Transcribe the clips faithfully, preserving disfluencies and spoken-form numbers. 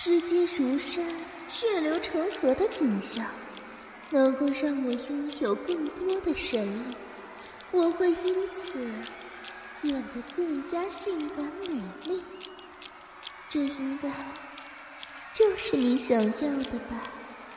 世界如山，血流成河的景象，能够让我拥有更多的神力，我会因此变得更加性感美丽。这应该就是你想要的吧？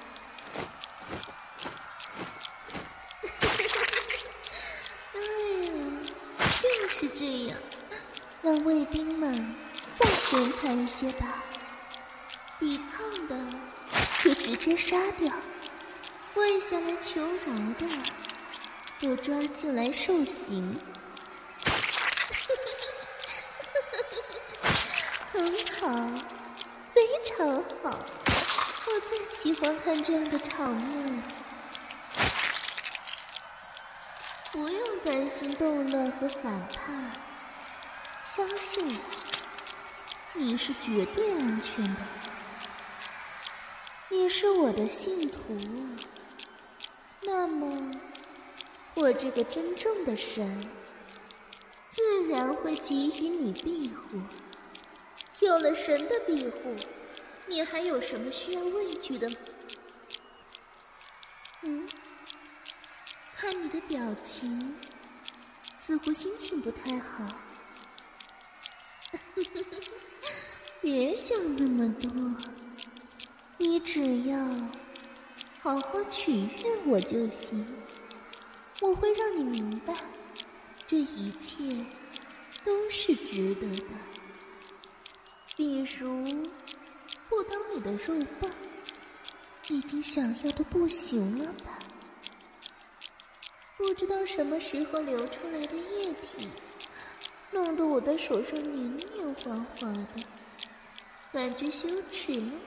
对了，就是这样，让卫兵们再凶残一些吧。抵抗的就直接杀掉，跪下来求饶的就抓进来受刑。很好，非常好，我最喜欢看这样的场面了。不用担心动乱和反叛，相信我，你是绝对安全的。你是我的信徒啊，那么我这个真正的神自然会给予你庇护。有了神的庇护，你还有什么需要畏惧的吗？嗯，看你的表情，似乎心情不太好。别想那么多，你只要好好取悦我就行。我会让你明白，这一切都是值得的。比如不当你的肉棒，已经想要的不行了吧？不知道什么时候流出来的液体，弄得我的手上黏黏滑滑的，感觉羞耻吗？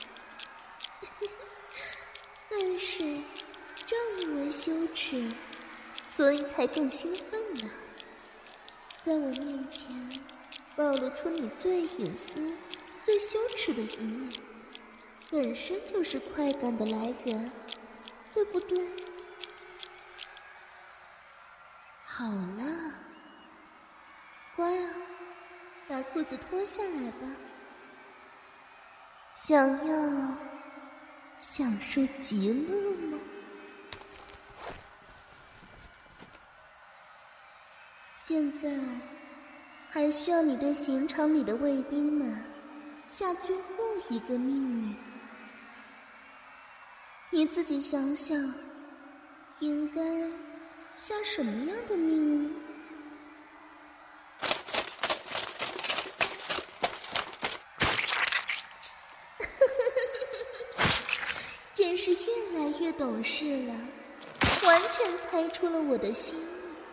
但是正因为羞耻，所以才更兴奋呢。在我面前暴露出你最隐私、最羞耻的一面，本身就是快感的来源，对不对？好了，乖啊，把裤子脱下来吧。想要享受极乐吗？现在还需要你对刑场里的卫兵们下最后一个命令。你自己想想，应该下什么样的命令？真是越来越懂事了，完全猜出了我的心意。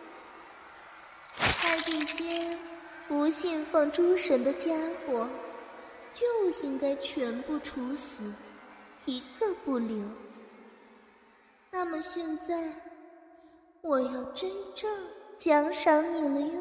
该这些不信奉诸神的家伙，就应该全部处死，一个不留。那么现在，我要真正奖赏你了哟！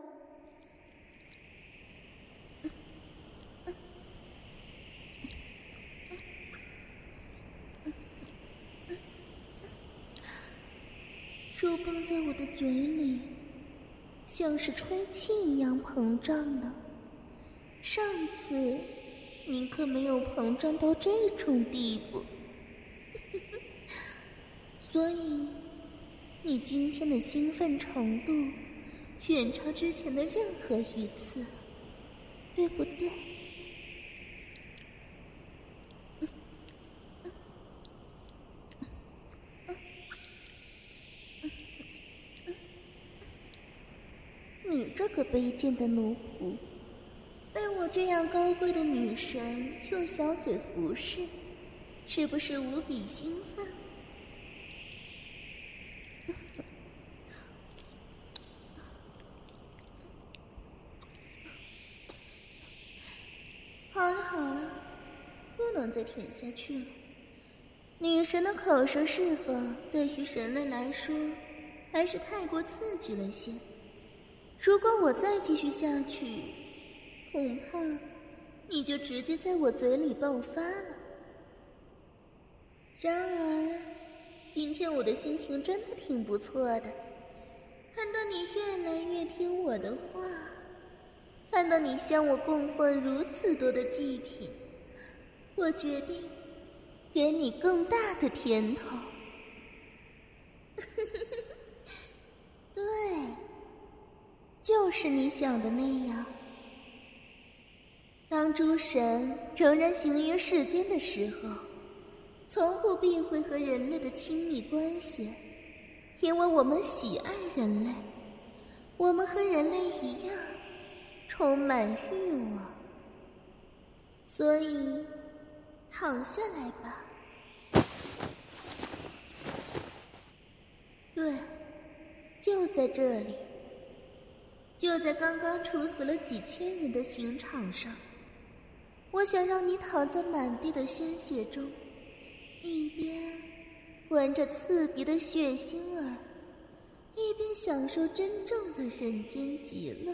肉棒在我的嘴里像是吹气一样膨胀呢。上一次你可没有膨胀到这种地步。所以你今天的兴奋程度远超之前的任何一次，对不对？你这个卑贱的奴仆，被我这样高贵的女神用小嘴服侍，是不是无比兴奋？好了好了，不能再舔下去了。女神的口舌释放对于人类来说还是太过刺激了些。如果我再继续下去，恐怕你就直接在我嘴里爆发了。然而今天我的心情真的挺不错的，看到你越来越听我的话，看到你向我供奉如此多的祭品， 我决定给你更大的甜头。对，就是你想的那样。当诸神仍然行于世间的时候，从不避讳和人类的亲密关系，因为我们喜爱人类，我们和人类一样充满欲望。所以躺下来吧。对，就在这里，就在刚刚处死了几千人的刑场上，我想让你躺在满地的鲜血中，一边闻着刺鼻的血腥味，一边享受真正的人间极乐。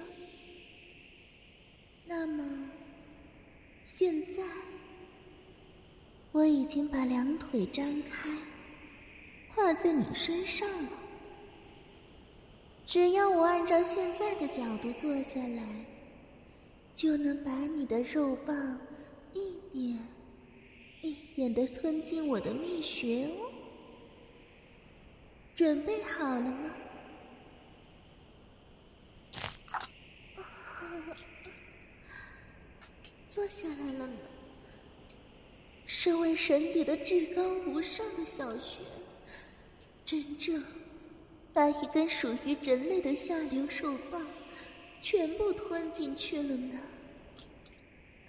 那么现在我已经把两腿张开，跨在你身上了。只要我按照现在的角度坐下来，就能把你的肉棒一点一点地吞进我的蜜穴哦。准备好了吗？坐下来了呢。身为神邸的至高无上的小雪，真正把一根属于人类的下流兽棒全部吞进去了呢。啊，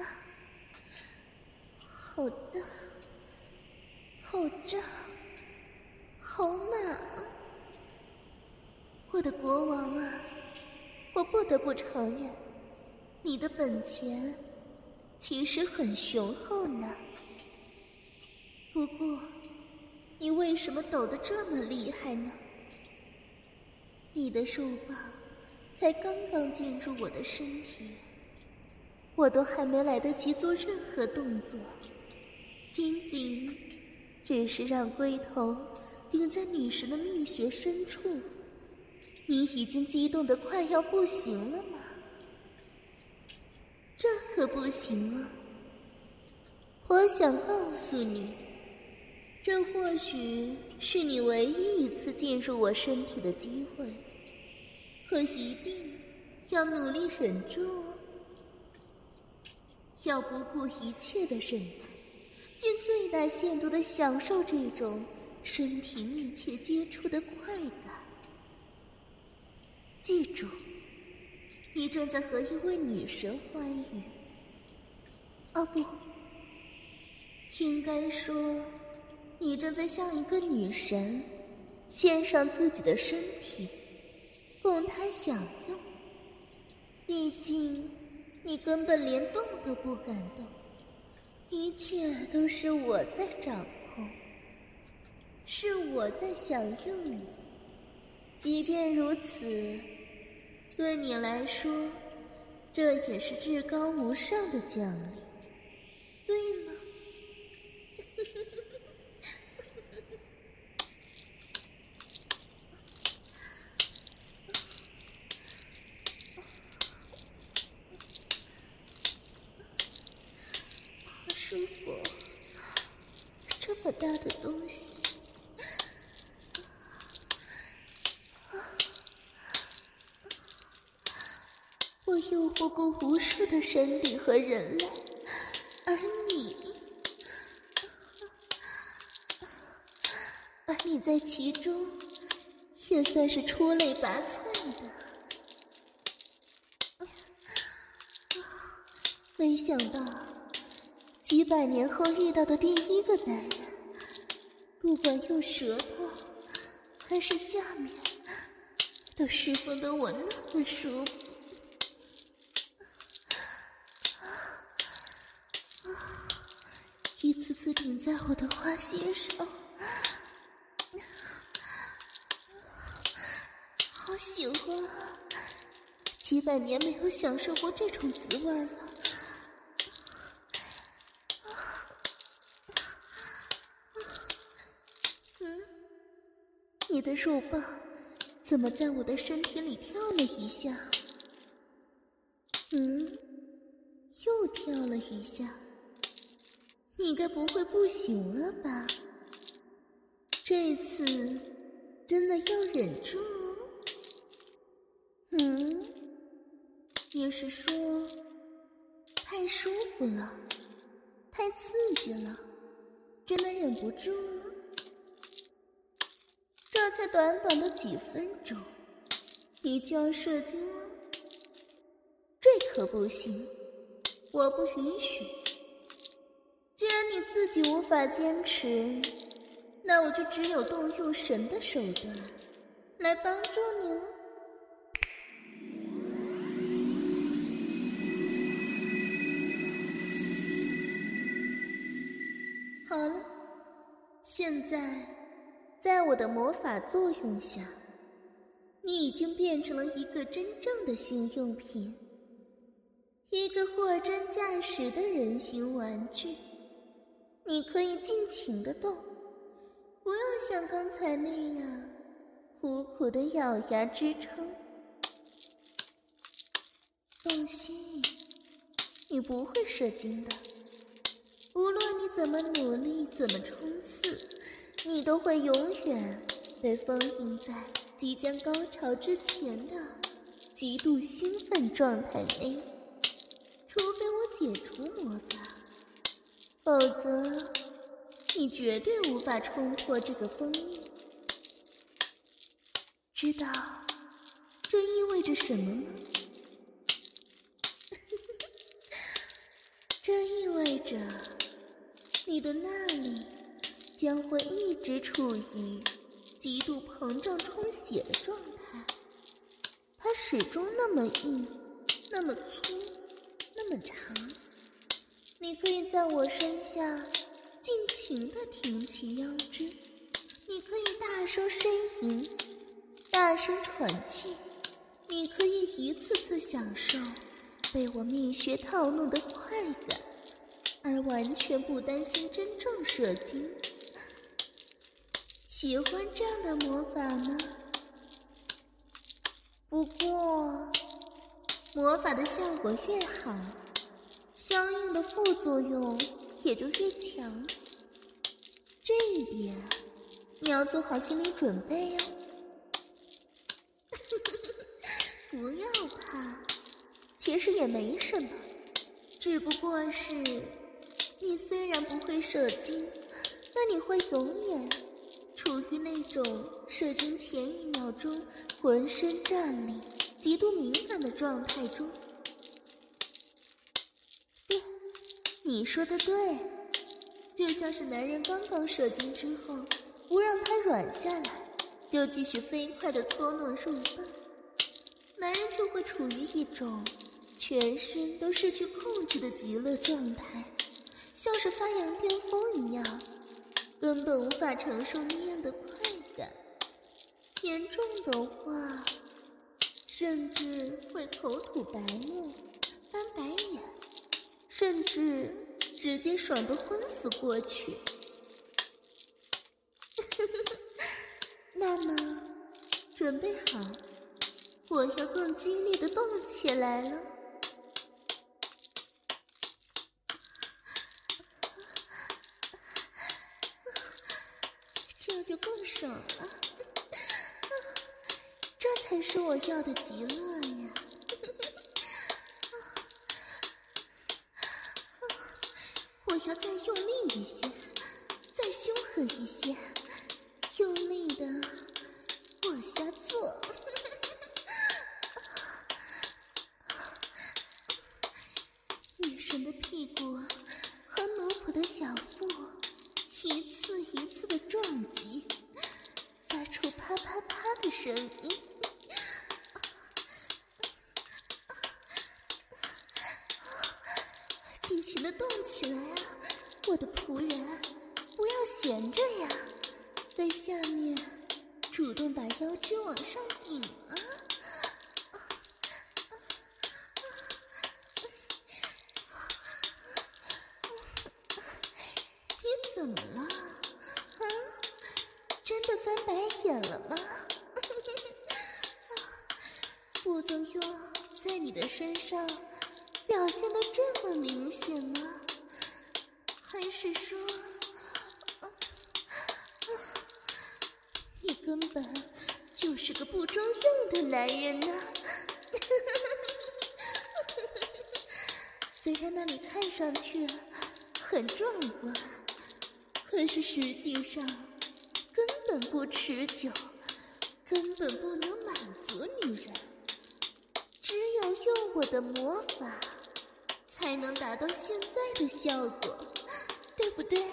好大，好胀，好满啊！我的国王啊，我不得不承认，你的本钱其实很雄厚呢。不过，你为什么抖得这么厉害呢？你的肉棒才刚刚进入我的身体，我都还没来得及做任何动作，仅仅只是让龟头顶在女神的蜜穴深处，你已经激动得快要不行了吗？这可不行啊！我想告诉你，这或许是你唯一一次进入我身体的机会，可一定要努力忍住哦，要不顾一切的忍耐，尽最大限度的享受这种身体密切接触的快感。记住，你正在和一位女神欢愉。哦不，应该说你正在向一个女神献上自己的身体，供她享用。毕竟你根本连动都不敢动，一切都是我在掌控，是我在享用你。即便如此，对你来说，这也是至高无上的奖励，对吗？好舒服，这么大的东西。我诱惑过无数的神邸和人类，而你，而你在其中也算是出类拔萃的。没想到几百年后遇到的第一个男人，不管用舌头还是下面，都释放得我那么舒服。一次次顶在我的花心上，好喜欢啊！几百年没有享受过这种滋味了。嗯，你的肉棒怎么在我的身体里跳了一下？嗯，又跳了一下。 你该不会不行了吧？这次真的要忍住哦。嗯，你是说太舒服了，太刺激了，真的忍不住了？这才短短的几分钟，你就要射精了？这可不行，我不允许。既然你自己无法坚持，那我就只有动用神的手段来帮助你了。好了，现在在我的魔法作用下，你已经变成了一个真正的性用品，一个货真价实的人形玩具。你可以尽情的动，不要像刚才那样苦苦的咬牙支撑。放心，你不会射精的。无论你怎么努力，怎么冲刺，你都会永远被封印在即将高潮之前的极度兴奋状态内，除非我解除魔法，否则你绝对无法冲破这个封印。知道这意味着什么吗？这意味着你的那里将会一直处于极度膨胀充血的状态，它始终那么硬，那么粗，那么长。你可以在我身下尽情地挺起腰肢，你可以大声呻吟，大声喘气，你可以一次次享受被我蜜穴套弄的快感，而完全不担心真正射精。喜欢这样的魔法吗？不过魔法的效果越好，相应的副作用也就越强，这一点你要做好心理准备哦。不要怕，其实也没什么，只不过是你虽然不会射精，但你会永远处于那种射精前一秒钟浑身战栗、极度敏感的状态中。对，你说的对，就像是男人刚刚射精之后，不让他软下来，就继续飞快地搓弄入瓣，男人就会处于一种全身都失去控制的极乐状态，像是发羊癫疯一样，根本无法承受那样的快感。严重的话，甚至会口吐白沫、翻白眼，甚至直接爽得昏死过去。那么，准备好，我要更激烈的动起来了。这就更爽了，这才是我要的极乐呀！我要再用力一些，再凶狠一些，用力的往下做。女神的屁股和奴仆的小腹一次一次的撞击，发出啪啪啪的声音。尽情的动起来啊，我的仆人，不要闲着呀，在下面主动把腰肢往上顶啊。你怎么了啊？真的翻白眼了吗？副作用在你的身上表现得这么明显吗？还还是说，你根本就是个不中用的男人呢？虽然那里看上去很壮观，可是实际上根本不持久，根本不能满足女人。只有用我的魔法，才能达到现在的效果，对不对？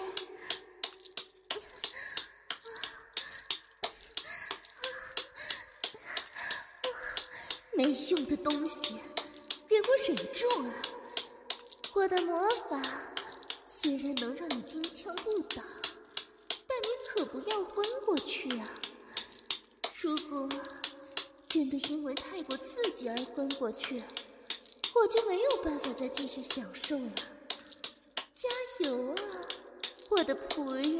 没用的东西，给我忍住啊！我的魔法虽然能让你金枪不倒，但你可不要昏过去啊！如果真的因为太过刺激而昏过去，我就没有办法再继续享受了。加油啊，我的仆人！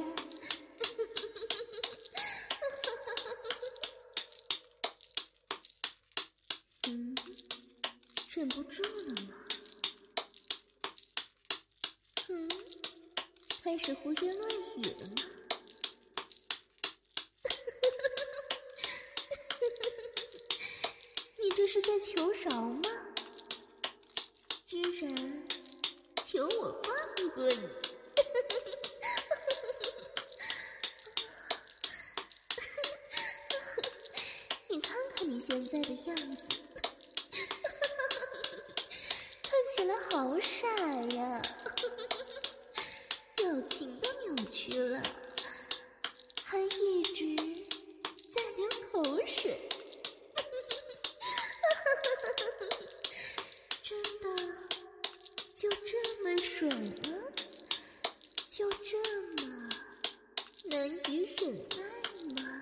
嗯，忍不住了吗？嗯，开始胡言乱语了吗？你这是在求饶吗？居然求我放过你！你看看你现在的样子，看起来好傻呀，表情都扭曲了，还一直在流口水。真的就这么爽啊？就这么难以忍耐吗？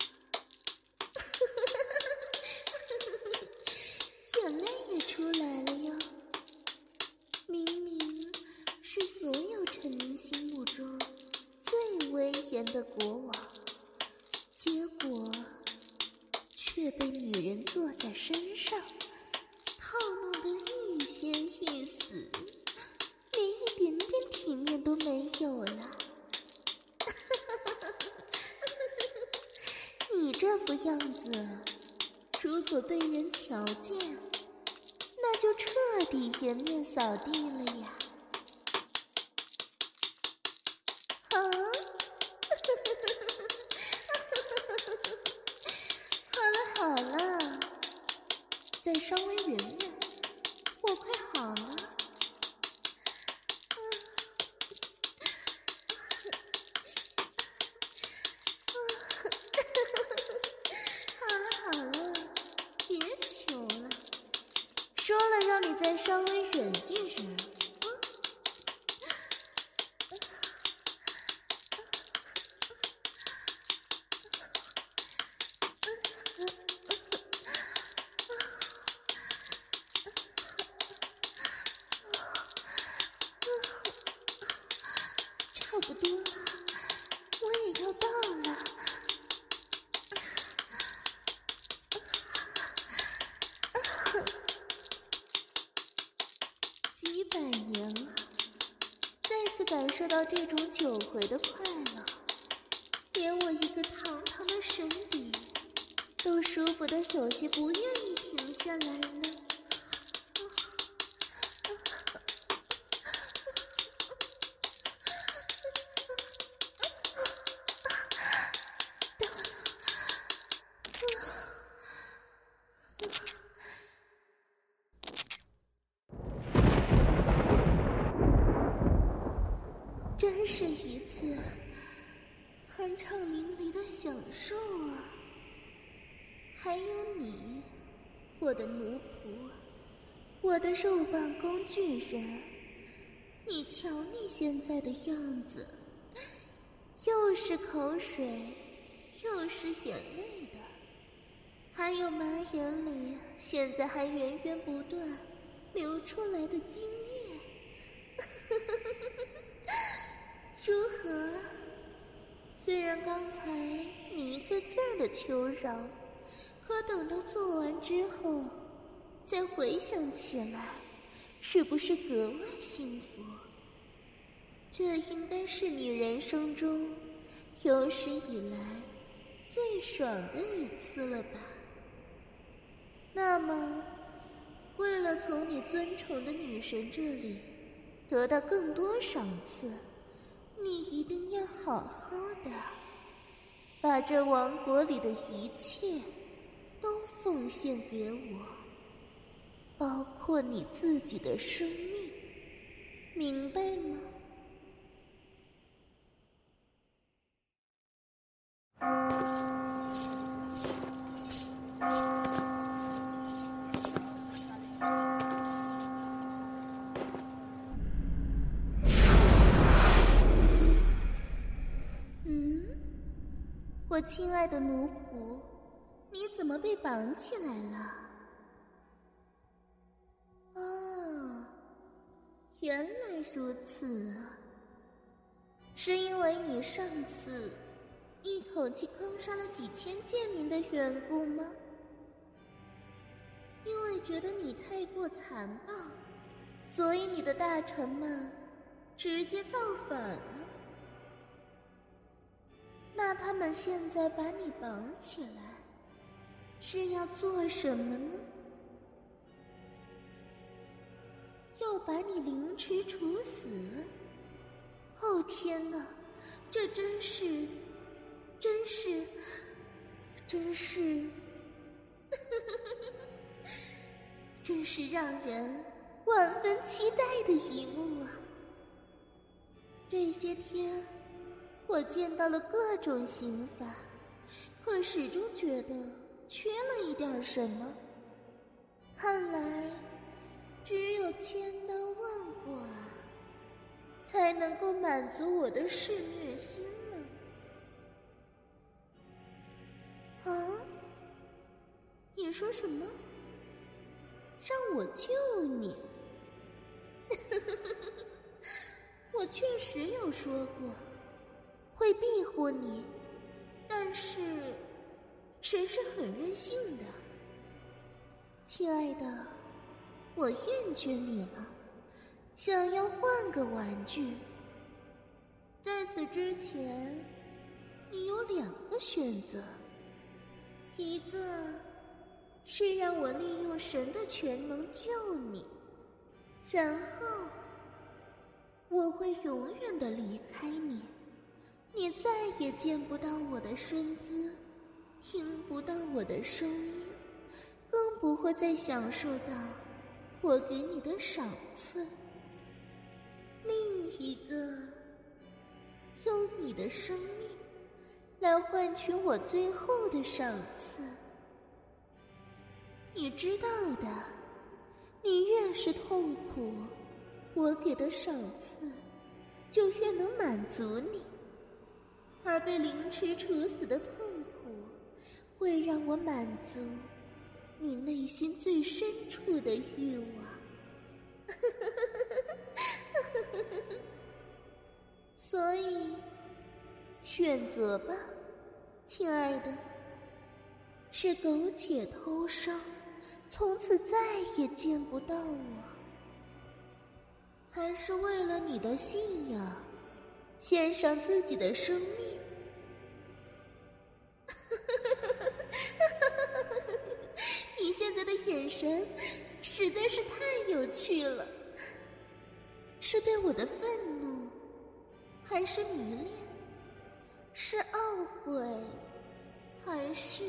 眼泪也出来了哟。明明是所有臣民心目中最威严的国王，结果却被女人坐在身上，套弄得欲仙欲死，连一点点体面都没有了。你这副样子，如果被人瞧见，那就彻底颜面扫地了呀！啊！好了好了，再稍微忍忍，我快好了。好了好了，别求了，说了让你再稍微忍一忍。差不多了，我也要到了。几百年了，再次感受到这种久违的快乐，连我一个堂堂的神邸都舒服得有些不愿意停下来了。真是一次酣畅淋漓的享受啊！还有你，我的奴仆，我的肉棒工具人，你瞧你现在的样子，又是口水，又是眼泪的，还有马眼里现在还源源不断流出来的精液。如何？虽然刚才你一个劲儿的求饶，可等到做完之后，再回想起来，是不是格外幸福？ 这应该是你人生中有史以来最爽的一次了吧？那么，为了从你尊崇的女神这里得到更多赏赐，你一定要好好的把这王国里的一切都奉献给我，包括你自己的生命，明白吗？我亲爱的奴仆，你怎么被绑起来了？哦，原来如此啊！是因为你上次一口气坑杀了几千贱民的缘故吗？因为觉得你太过残暴，所以你的大臣们直接造反了。那他们现在把你绑起来，是要做什么呢？要把你凌迟处死？哦天哪，这真是，真是，真是，真是让人万分期待的一幕啊！这些天我见到了各种刑罚，可始终觉得缺了一点什么。看来只有千刀万剐才能够满足我的嗜虐心了。啊？你说什么？让我救你？我确实有说过会庇护你，但是谁是很任性的？亲爱的，我厌倦你了，想要换个玩具。在此之前，你有两个选择，一个是让我利用神的全能救你，然后我会永远的离开你，你再也见不到我的身姿，听不到我的声音，更不会再享受到我给你的赏赐。另一个，用你的生命来换取我最后的赏赐。你知道的，你越是痛苦，我给的赏赐就越能满足你。而被凌迟处死的痛苦，会让我满足你内心最深处的欲望。所以，选择吧，亲爱的，是苟且偷生，从此再也见不到我，还是为了你的信仰，献上自己的生命？你现在的眼神实在是太有趣了，是对我的愤怒，还是迷恋？是懊悔，还是……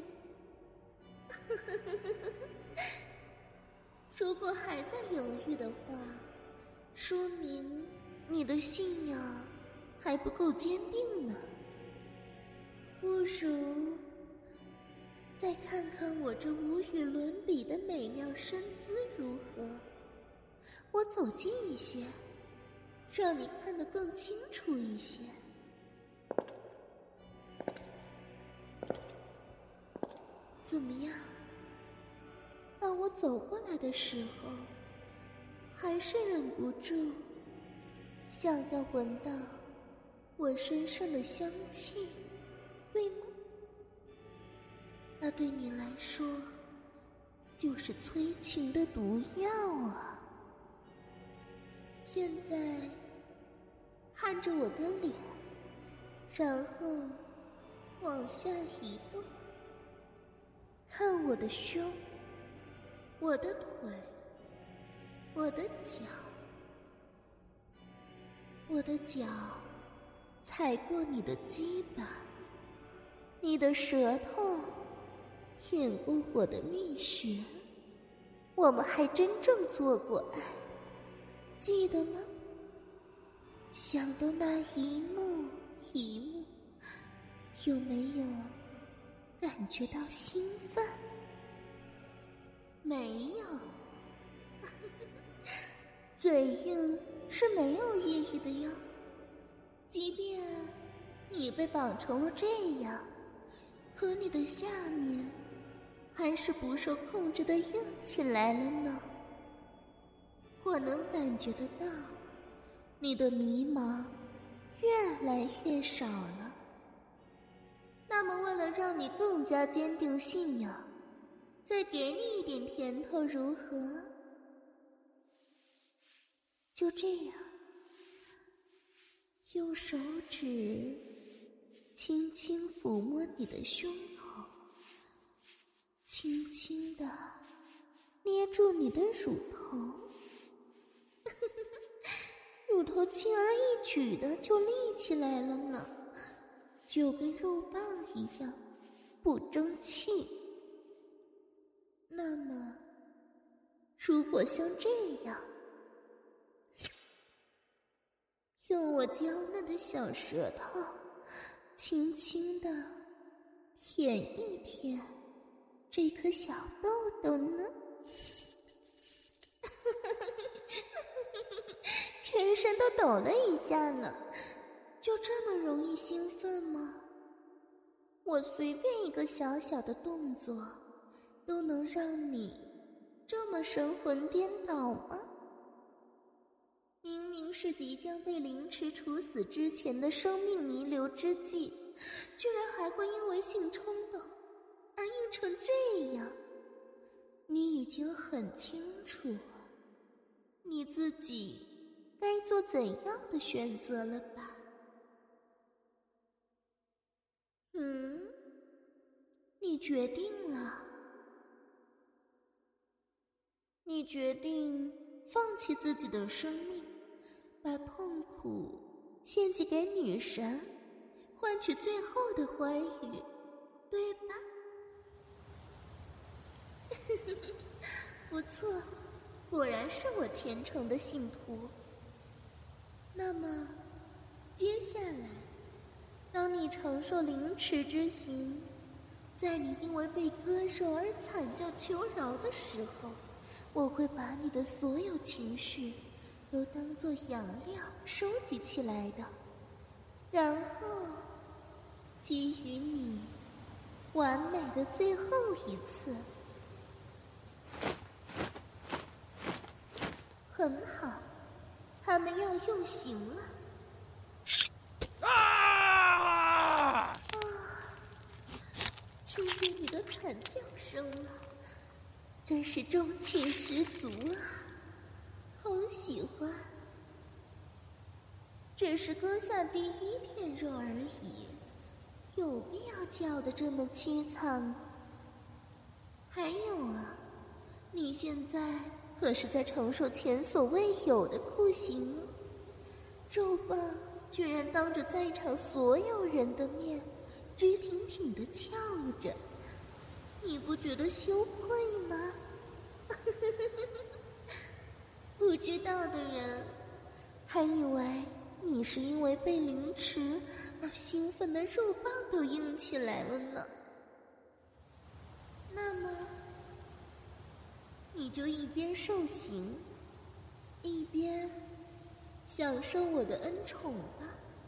如果还在犹豫的话，说明你的信仰还不够坚定呢。不如再看看我这无与伦比的美妙身姿如何？我走近一些，让你看得更清楚一些。怎么样？当我走过来的时候，还是忍不住想要闻到我身上的香气，对吗？那对你来说就是催情的毒药啊！现在看着我的脸，然后往下移动，看我的胸，我的腿，我的脚，我的脚踩过你的鸡巴，你的舌头舔过我的蜜穴，我们还真正做过爱，记得吗？想到那一幕一幕，有没有感觉到兴奋？没有。嘴硬是没有意义的呀，即便你被绑成了这样，可你的下面还是不受控制的硬起来了呢。我能感觉得到你的迷茫越来越少了。那么为了让你更加坚定信仰，再给你一点甜头如何？就这样，用手指轻轻抚摸你的胸口，轻轻地捏住你的乳头，乳头轻而易举的就立起来了呢，就跟肉棒一样不争气。那么如果像这样，用我娇嫩的小舌头轻轻地舔一舔这颗小豆豆呢？全身都抖了一下呢，就这么容易兴奋吗？我随便一个小小的动作都能让你这么神魂颠倒吗？明明是即将被凌迟处死之前的生命弥留之际，居然还会因为性冲动而硬成这样。你已经很清楚你自己该做怎样的选择了吧？嗯，你决定了？你决定放弃自己的生命，把痛苦献祭给女神，换取最后的欢愉，对吧？不错，果然是我虔诚的信徒。那么接下来，当你承受凌迟之刑，在你因为被割肉而惨叫求饶的时候，我会把你的所有情绪都当作养料收集起来的，然后给予你完美的最后一次。很好，他们要用刑了。啊！啊！听见你的惨叫声了，真是中气十足啊，好喜欢。只是割下第一片肉而已，有必要叫得这么凄惨吗？还有啊，你现在可是在承受前所未有的酷刑哦，肉棒居然当着在场所有人的面直挺挺地翘着，你不觉得羞愧吗？不知道的人还以为你是因为被凌迟而兴奋的肉棒都硬起来了呢。那么你就一边受刑，一边享受我的恩宠吧。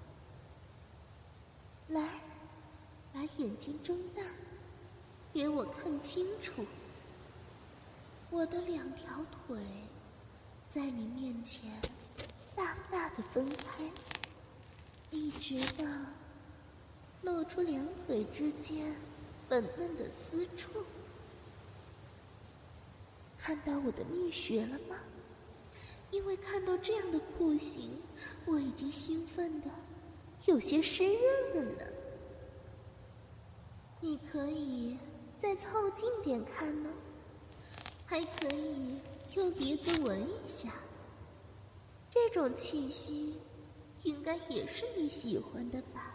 来，把眼睛睁大，给我看清楚。我的两条腿在你面前大大的分开，一直到露出两腿之间粉嫩的私处。看到我的蜜穴了吗？ 因为看到这样的酷刑，我已经兴奋的有些湿润了呢。你可以再凑近点看呢，还可以用鼻子闻一下，这种气息应该也是你喜欢的吧？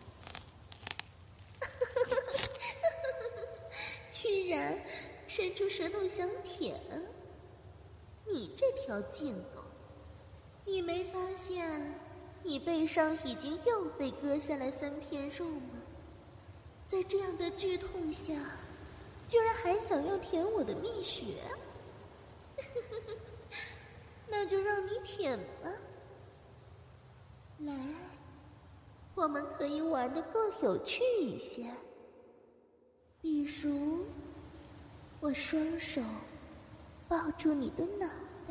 居然伸出舌头想舔，你这条贱狗，你没发现你背上已经又被割下来三片肉吗？在这样的剧痛下，居然还想要舔我的蜜穴？那就让你舔吧。来，我们可以玩得更有趣一些。比如，我双手抱住你的脑袋，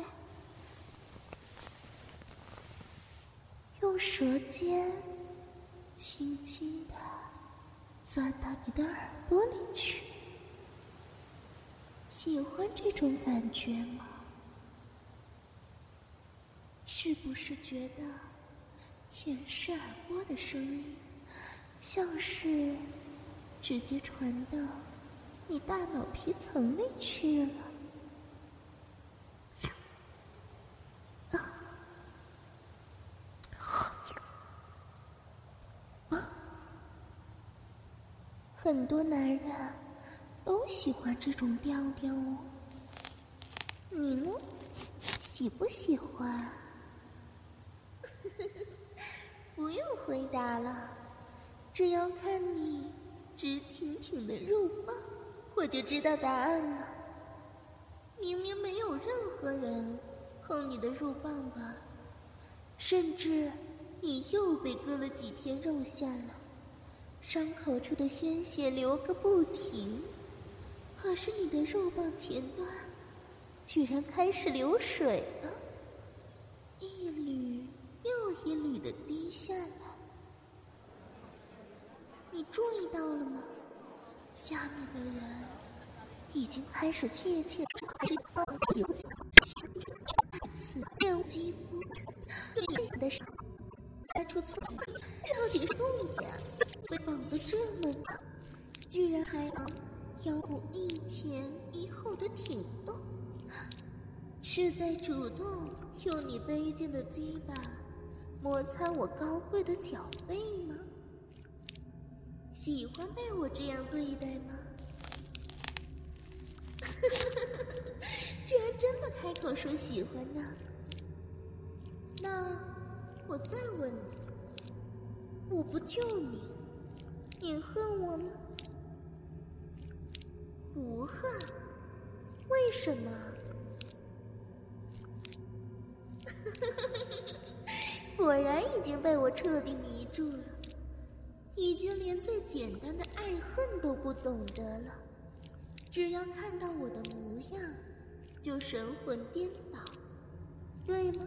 用舌尖轻轻地钻到你的耳朵里去。喜欢这种感觉吗？是不是觉得舔舐耳蜗的声音像是直接传到你大脑皮层里去了？啊！很多男人都喜欢这种调调哦，你呢？喜不喜欢？不用回答了，只要看你直挺挺的肉棒，我就知道答案了。明明没有任何人碰你的肉棒吧，甚至你又被割了几片肉下来，伤口处的鲜血流个不停，可是你的肉棒前端居然开始流水了，一缕又一缕的滴下来。你注意到了吗？下面的人已经开始窃窃有此恋肌肤对的是发出错，到底是动家被绑得这么紧，居然还要腰部一前一后的挺动，是在主动用你卑贱的鸡巴摩擦我高贵的脚背吗？喜欢被我这样对待吗？居然真的开口说喜欢呢？那我再问你，我不救你，你恨我吗？不恨。为什么？果然已经被我彻底迷住了，已经连最简单的爱恨都不懂得了，只要看到我的模样就神魂颠倒，对吗？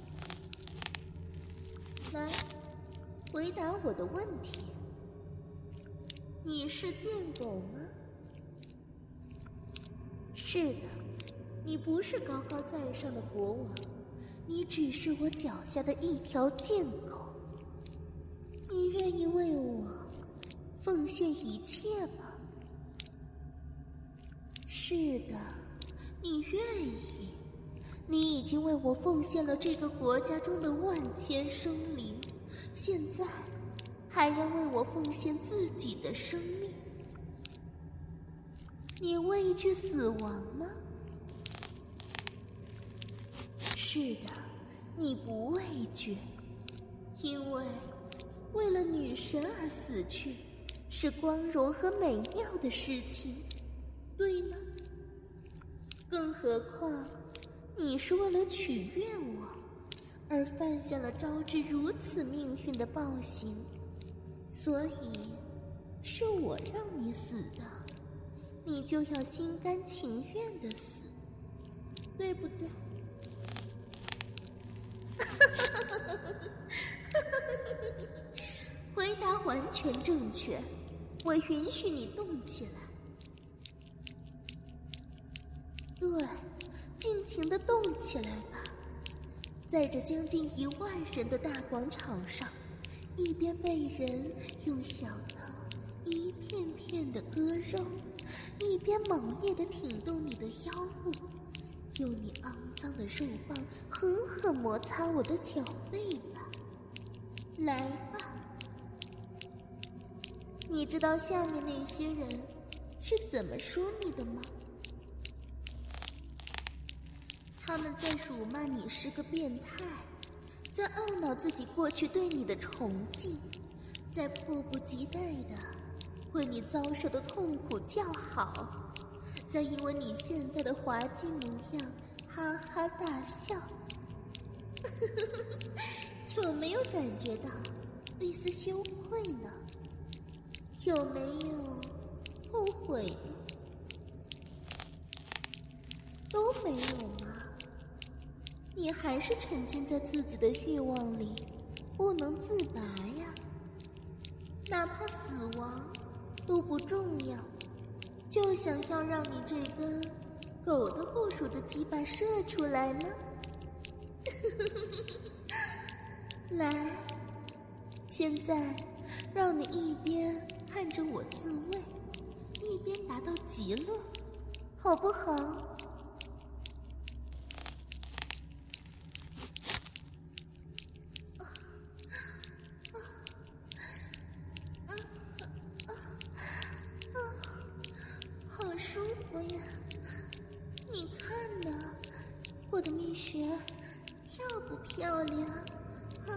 来，回答我的问题，你是贱狗吗？是的，你不是高高在上的国王，你只是我脚下的一条贱狗。你愿意为我奉献一切吗？是的，你愿意。你已经为我奉献了这个国家中的万千生灵，现在还要为我奉献自己的生命。你畏惧死亡吗？是的，你不畏惧，因为为了女神而死去是光荣和美妙的事情，对吗？更何况你是为了取悦我而犯下了招致如此命运的暴行，所以是我让你死的，你就要心甘情愿的死，对不对？回答完全正确，我允许你动起来。对，尽情的动起来吧， 在这将近一万人的大广场上，一边被人用小刀一片片的割肉，一边猛烈地挺动你的腰部，用你肮脏的肉棒狠狠摩擦我的脚背吧。来吧。你知道下面那些人是怎么说你的吗？他们在辱骂你是个变态，在懊恼自己过去对你的崇敬，在迫不及待地为你遭受的痛苦叫好，在因为你现在的滑稽模样哈哈大笑。有没有感觉到一丝羞愧呢？有没有后悔呢？都没有吗？你还是沉浸在自己的欲望里，不能自拔呀。哪怕死亡都不重要，就想要让你这根狗都不如的鸡巴射出来吗？来，现在让你一边看着我自慰，一边达到极乐，好不好？好舒服呀！你看呢，我的蜜穴漂不漂亮？啊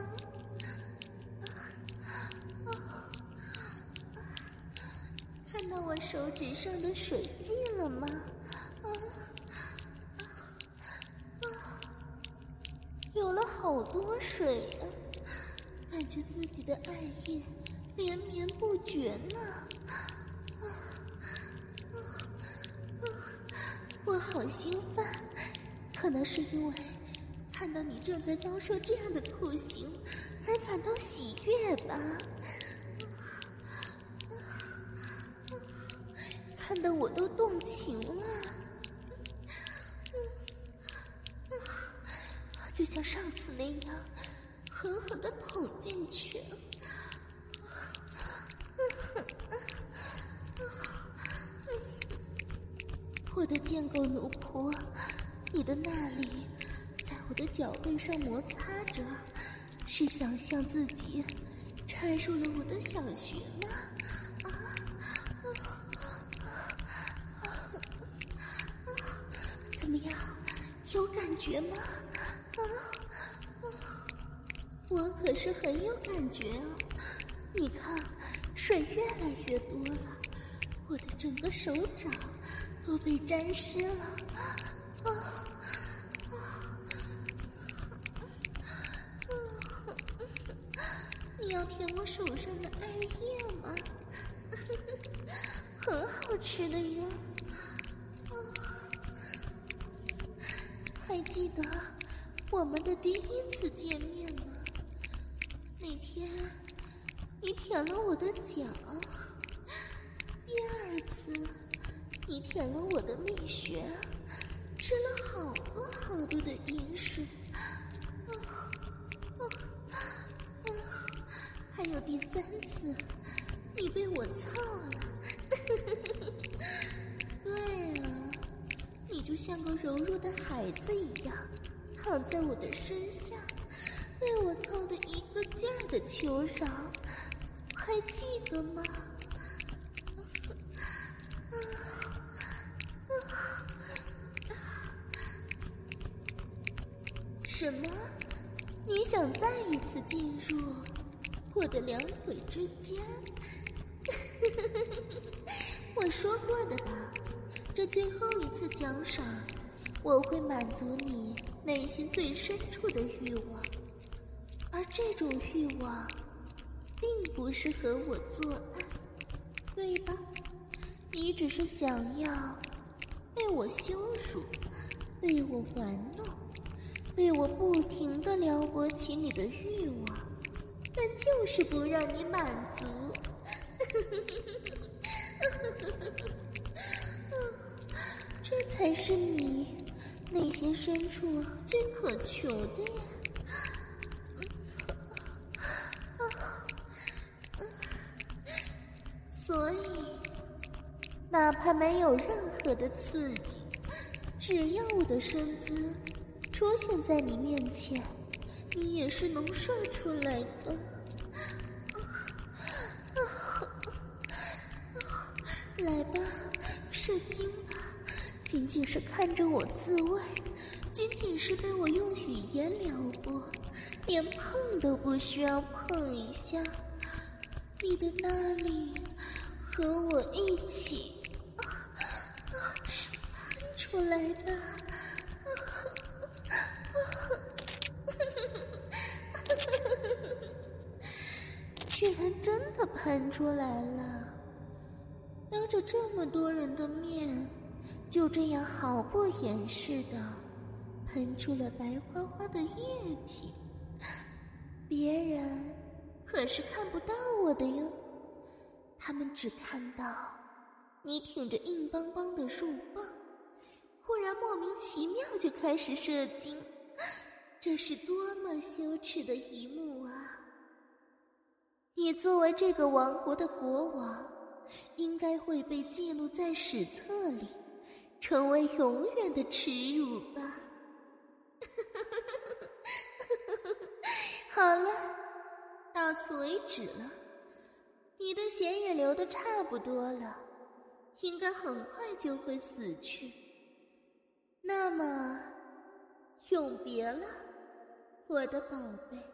啊啊！看到我手指上的水迹了吗？啊啊啊！有了好多水啊，感觉自己的爱液连绵不绝呢。啊啊啊！我好兴奋，可能是因为看到你正在遭受这样的酷刑而感到喜悦吧。看得我都动情了，就像上次那样狠狠地捅进去。我的贱狗奴仆，你的那里在我的脚背上摩擦着，是想象自己插入了我的小穴吗？啊啊怎么样，有感觉吗？啊啊！我可是很有感觉哦。你看，水越来越多了，我的整个手掌都被沾湿了。啊啊啊！你要舔我手上的艾叶吗？很好吃的哟。啊！还记得我们的第一次见面吗？那天你舔了我的脚，第二次你舔了我的蜜穴，吃了好多好多的饮水，啊啊啊！还有第三次你被我操了。对啊，你就像个柔弱的孩子一样，躺在我的身下，被我操得一个劲儿的求饶，还记得吗？啊啊啊！什么？你想再一次进入我的两腿之间？我说过的吧，这最后一次奖赏，我会满足你内心最深处的欲望，而这种欲望并不是和我做爱，对吧？你只是想要被我羞辱，被我玩弄，被我不停地撩拨起你的欲望，但就是不让你满足。这才是你内心深处最渴求的呀。 所以哪怕没有任何的刺激，只要我的身姿出现在你面前，你也是能射出来的。来吧，射精吧，仅仅是看着我自慰，仅仅是被我用语言撩拨，连碰都不需要碰一下，你的那里和我一起喷出来吧。居然真的喷出来了，当着这么多人的面，就这样毫不掩饰的喷出了白花花的液体，别人可是看不到我的哟，他们只看到你挺着硬邦邦的肉棒，忽然莫名其妙就开始射精，这是多么羞耻的一幕啊！你作为这个王国的国王，应该会被记录在史册里，成为永远的耻辱吧。好了，到此为止了，你的血也流得差不多了，应该很快就会死去。那么永别了，我的宝贝。